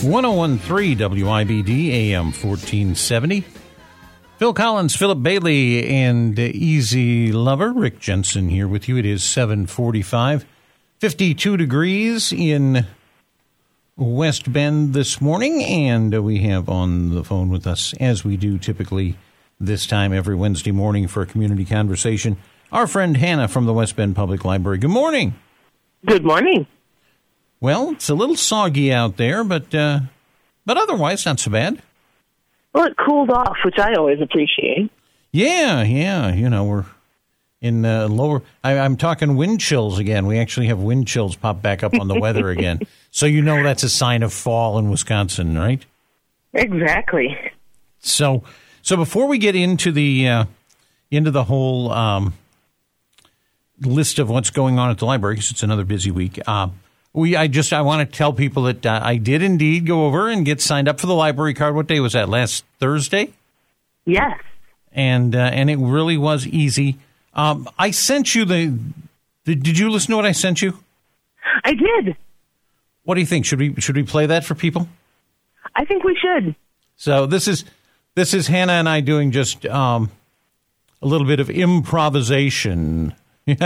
1013 WIBD AM 1470. Phil Collins, Philip Bailey, and Easy Lover. Rick Jensen here with you. It is 7:45, 52 degrees in West Bend this morning, and we have on the phone with us, as we do typically this time every Wednesday morning for a community conversation, our friend Hannah from the West Bend Public Library. Good morning. Good morning. Well, it's a little soggy out there, but otherwise not so bad. Well, it cooled off, which I always appreciate. Yeah. You know, we're in lower. I'm talking wind chills again. We actually have wind chills pop back up on the weather again. So you know that's a sign of fall in Wisconsin, right? Exactly. So before we get into the whole list of what's going on at the library, because it's another busy week. I want to tell people that I did indeed go over and get signed up for the library card. What day was that? Last Thursday? Yes. And it really was easy. I sent you did you listen to what I sent you? I did. What do you think? Should we play that for people? I think we should. So this is Hannah and I doing just a little bit of improvisation.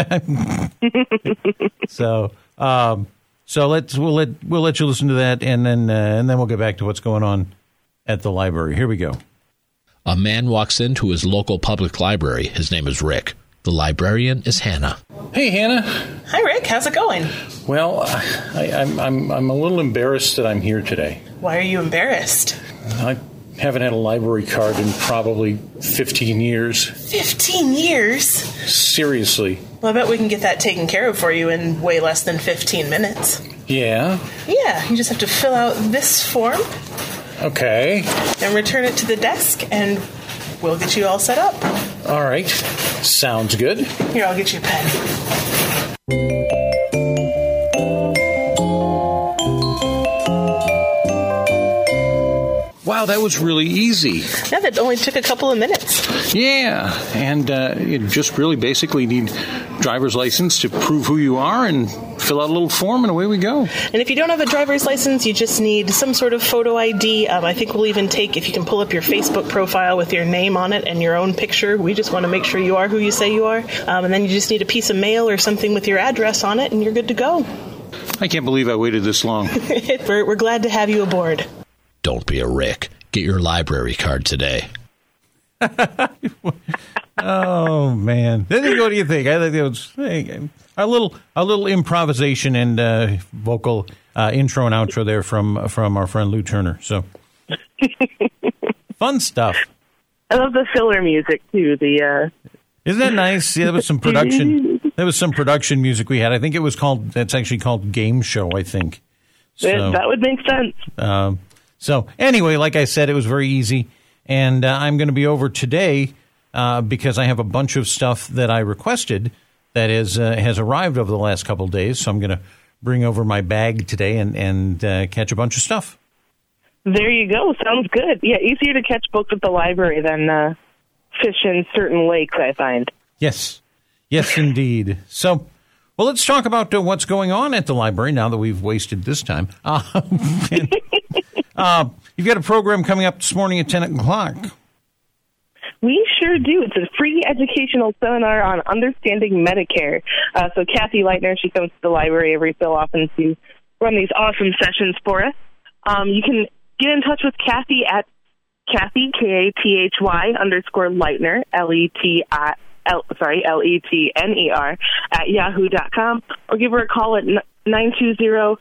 So we'll let you listen to that, and then we'll get back to what's going on at the library. Here we go. A man walks into his local public library. His name is Rick. The librarian is Hannah. Hey, Hannah. Hi, Rick. How's it going? Well, I'm a little embarrassed that I'm here today. Why are you embarrassed? I haven't had a library card in probably 15 years. 15 years? Seriously. Well, I bet we can get that taken care of for you in way less than 15 minutes. Yeah? Yeah, you just have to fill out this form. Okay. And return it to the desk, and we'll get you all set up. All right. Sounds good. Here, I'll get you a pen. Wow, that was really easy. Yeah, that only took a couple of minutes. Yeah, and you just really basically need driver's license to prove who you are and fill out a little form, and away we go. And if you don't have a driver's license, you just need some sort of photo ID. I think we'll even take, if you can pull up your Facebook profile with your name on it and your own picture. We just want to make sure you are who you say you are. And then you just need a piece of mail or something with your address on it, and you're good to go. I can't believe I waited this long. We're glad to have you aboard. Don't be a Rick. Get your library card today. Oh, man. What do you think? I think it was a little improvisation and vocal intro and outro there from our friend Lou Turner. So fun stuff. I love the filler music too. Isn't that nice? Yeah, there was some production. There was some production music we had. I think it was that's actually called Game Show, I think. So, that would make sense. So anyway, like I said, it was very easy. And I'm going to be over today because I have a bunch of stuff that I requested that has arrived over the last couple of days. So I'm going to bring over my bag today and catch a bunch of stuff. There you go. Sounds good. Yeah, easier to catch books at the library than fish in certain lakes, I find. Yes, indeed. So, well, let's talk about what's going on at the library now that we've wasted this time. You've got a program coming up this morning at 10 o'clock. We sure do. It's a free educational seminar on understanding Medicare. So Kathy Leitner, she comes to the library every so often to run these awesome sessions for us. You can get in touch with Kathy at Kathy, Kathy _Leitner, Letner, at yahoo.com, or give her a call at 920-627-9664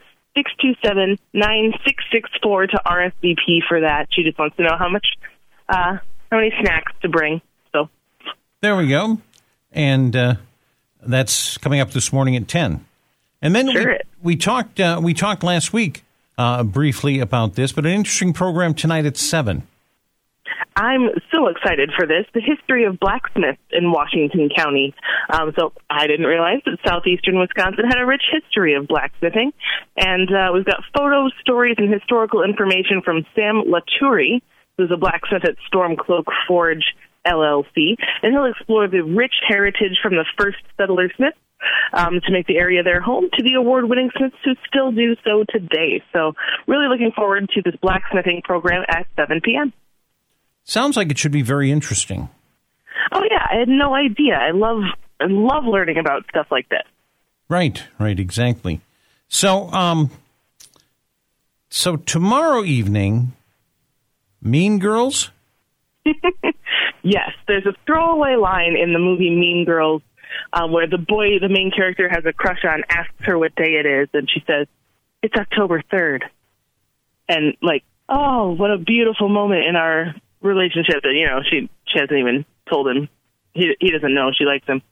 to RSVP for that. She just wants to know how many snacks to bring. So there we go. And that's coming up this morning at 10. And then we talked last week briefly about this, but an interesting program tonight at 7. I'm so excited for this. The history of blacksmiths in Washington County. So I didn't realize that southeastern Wisconsin had a rich history of blacksmithing. And we've got photos, stories, and historical information from Sam Latourie, who's a blacksmith at Stormcloak Forge, LLC. And he'll explore the rich heritage from the first settler smith to make the area their home to the award-winning Smiths who still do so today. So really looking forward to this blacksmithing program at 7 p.m. Sounds like it should be very interesting. Oh, yeah. I had no idea. I love learning about stuff like this. Right, exactly. So, so tomorrow evening, Mean Girls? Yes, there's a throwaway line in the movie Mean Girls where the boy, the main character, has a crush on, asks her what day it is, and she says, "It's October 3rd." And, like, oh, what a beautiful moment in our relationship that, you know, she hasn't even told him. He doesn't know she likes him.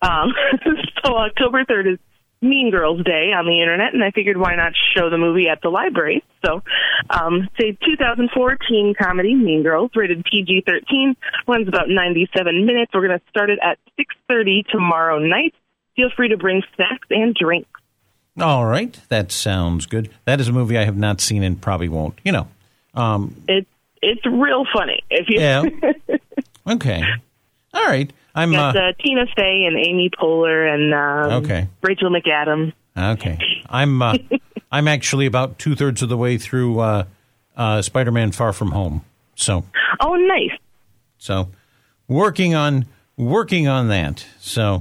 So October 3rd is Mean Girls Day on the internet, and I figured why not show the movie at the library. So it's a 2004 teen comedy, Mean Girls, rated PG-13, runs about 97 minutes. We're going to start it at 6:30 tomorrow night. Feel free to bring snacks and drinks. All right, that sounds good. That is a movie I have not seen and probably won't. You know, it's real funny. If you yeah. Okay. All right. I'm Tina Fey and Amy Poehler and Rachel McAdams. Okay. I'm actually about 2/3 of the way through Spider-Man: Far From Home. So. Oh, nice. So, working on that. So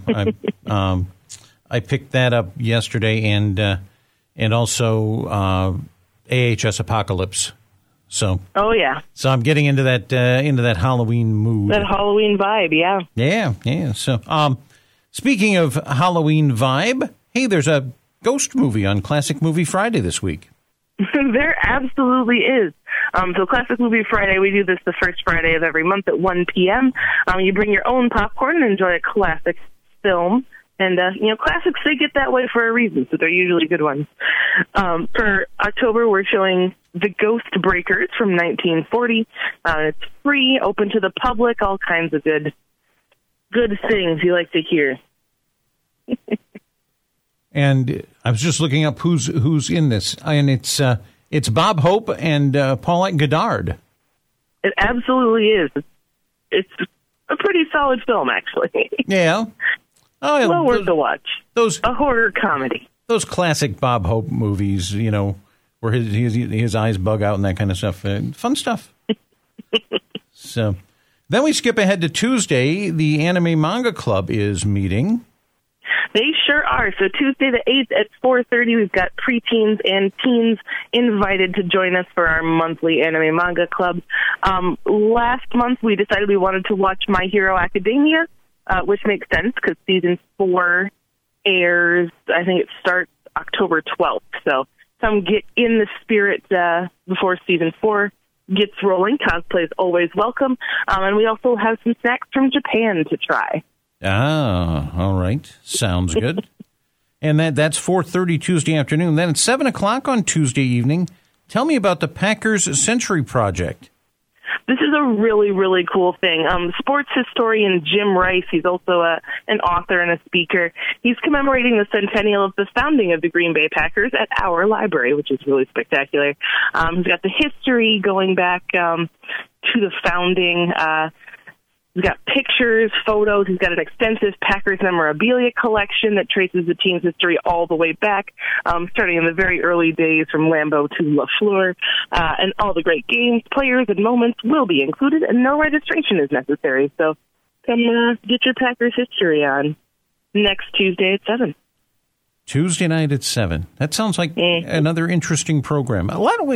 I picked that up yesterday, and also AHS Apocalypse. So. Oh yeah. So I'm getting into that Halloween mood. That Halloween vibe, yeah. Yeah. So, speaking of Halloween vibe, hey, there's a ghost movie on Classic Movie Friday this week. There absolutely is. So Classic Movie Friday, we do this the first Friday of every month at 1 p.m. You bring your own popcorn and enjoy a classic film. And, classics, they get that way for a reason, so they're usually good ones. For October, we're showing The Ghost Breakers from 1940. It's free, open to the public, all kinds of good things you like to hear. And I was just looking up who's in this, and it's Bob Hope and Paulette Goddard. It absolutely is. It's a pretty solid film, actually. Yeah. Oh, yeah. Well worth the watch. A horror comedy. Those classic Bob Hope movies, you know, where his eyes bug out and that kind of stuff. Fun stuff. So then we skip ahead to Tuesday. The Anime Manga Club is meeting. They sure are. So Tuesday the 8th at 4:30, we've got preteens and teens invited to join us for our monthly Anime Manga Club. Last month, we decided we wanted to watch My Hero Academia, which makes sense because season 4 airs, I think it starts October 12th. So come get in the spirit before season 4 gets rolling. Cosplay is always welcome. And we also have some snacks from Japan to try. Ah, all right. Sounds good. And that's 4:30 Tuesday afternoon. Then at 7 o'clock on Tuesday evening, tell me about the Packers Century Project. This is a really, really cool thing. Sports historian Jim Rice, he's also an author and a speaker. He's commemorating the centennial of the founding of the Green Bay Packers at our library, which is really spectacular. He's got the history going back to the founding. He's got pictures, photos. He's got an extensive Packers memorabilia collection that traces the team's history all the way back, starting in the very early days from Lambeau to LaFleur. And all the great games, players, and moments will be included, and no registration is necessary. So come get your Packers history on next Tuesday at 7. Tuesday night at 7. That sounds like another interesting program.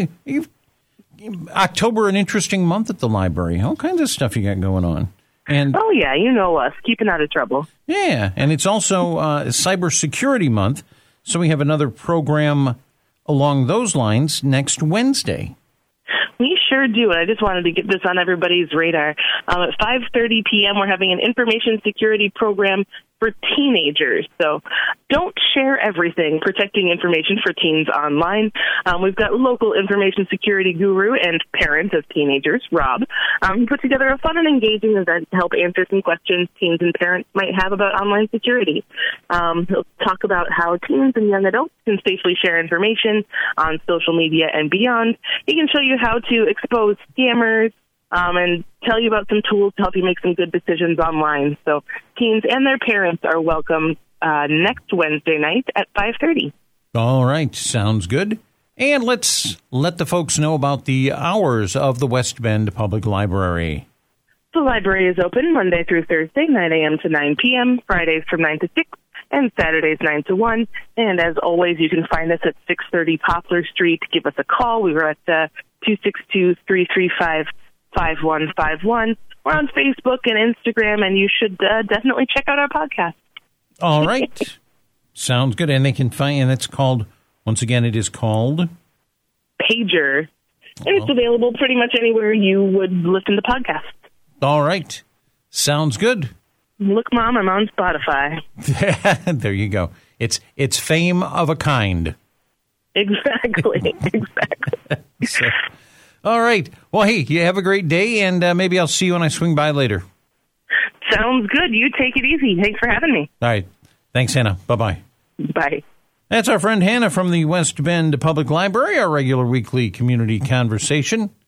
October, an interesting month at the library. All kinds of stuff you got going on. And oh, yeah, you know us, keeping out of trouble. Yeah, and it's also Cybersecurity Month, so we have another program along those lines next Wednesday. We sure do, and I just wanted to get this on everybody's radar. At 5:30 p.m., we're having an information security program for teenagers. So don't share everything, protecting information for teens online. We've got local information security guru and parent of teenagers, Rob, who put together a fun and engaging event to help answer some questions teens and parents might have about online security. He'll talk about how teens and young adults can safely share information on social media and beyond. He can show you how to expose scammers, and tell you about some tools to help you make some good decisions online. So teens and their parents are welcome next Wednesday night at 5:30. All right. Sounds good. And let's let the folks know about the hours of the West Bend Public Library. The library is open Monday through Thursday, 9 a.m. to 9 p.m., Fridays from 9 to 6, and Saturdays 9 to 1. And as always, you can find us at 630 Poplar Street. Give us a call. We were at 262-335-5151. We're on Facebook and Instagram, and you should definitely check out our podcast. All right. Sounds good. And they can find, and it's called, once again, it is called Pager. And it's available pretty much anywhere you would listen to podcasts. All right. Sounds good. Look, Mom, I'm on Spotify. There you go. It's fame of a kind. Exactly. So, all right. Well, hey, you have a great day, and maybe I'll see you when I swing by later. Sounds good. You take it easy. Thanks for having me. All right. Thanks, Hannah. Bye-bye. Bye. That's our friend Hannah from the West Bend Public Library, our regular weekly community conversation.